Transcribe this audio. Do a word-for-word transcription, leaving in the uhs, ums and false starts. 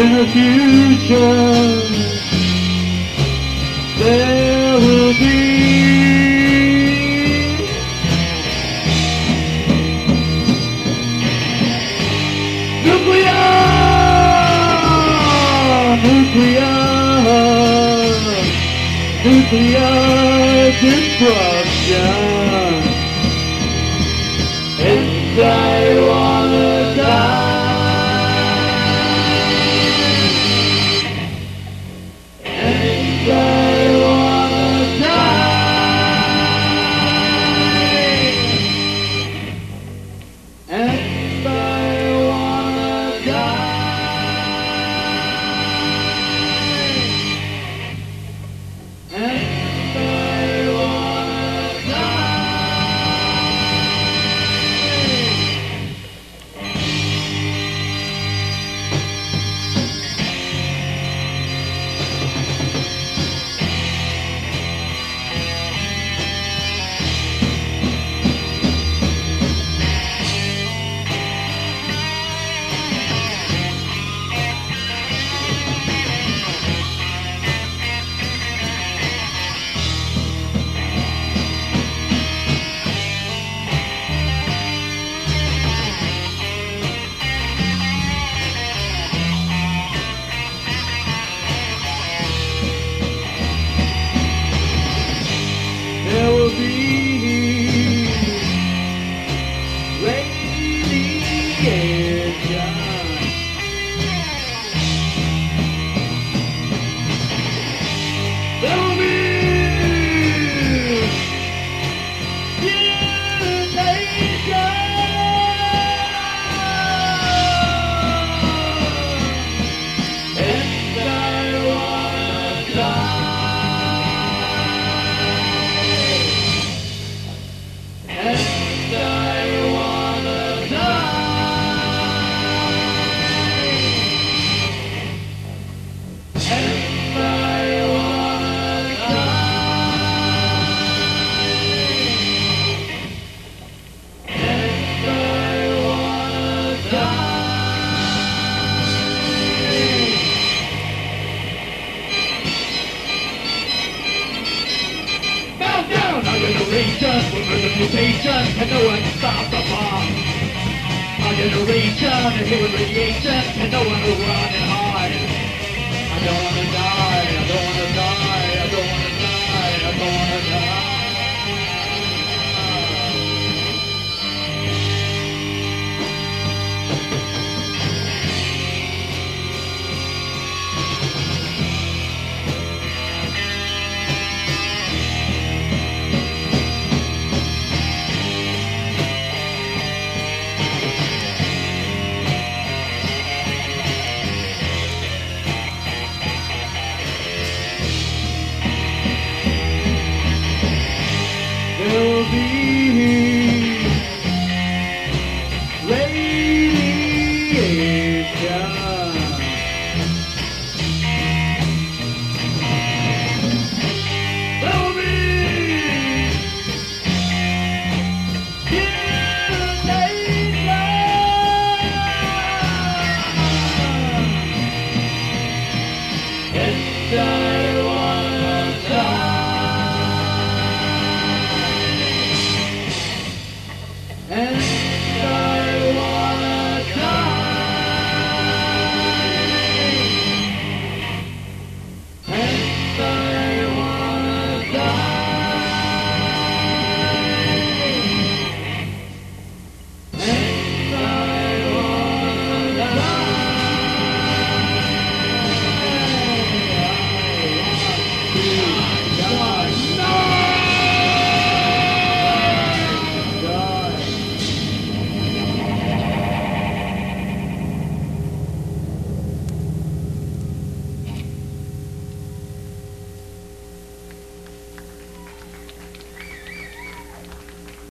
in the future there will be nuclear, nuclear, nuclear destruction. And I wanna die. And I wanna die. And I wanna die. And I wanna die. There will be radiation. There will be mutilation. And I wanna die. And I wanna die. And I wanna die. And I wanna die. Bow down, our generation will bring the mutation, and no one stop the bomb. Our generation is here with radiation, and no one will run and hide. I don't wanna die, I don't wanna die, I don't wanna die, I don't wanna die. There will be radiation. There will be mutilation. And I wanna die. And I wanna die. And I wanna die.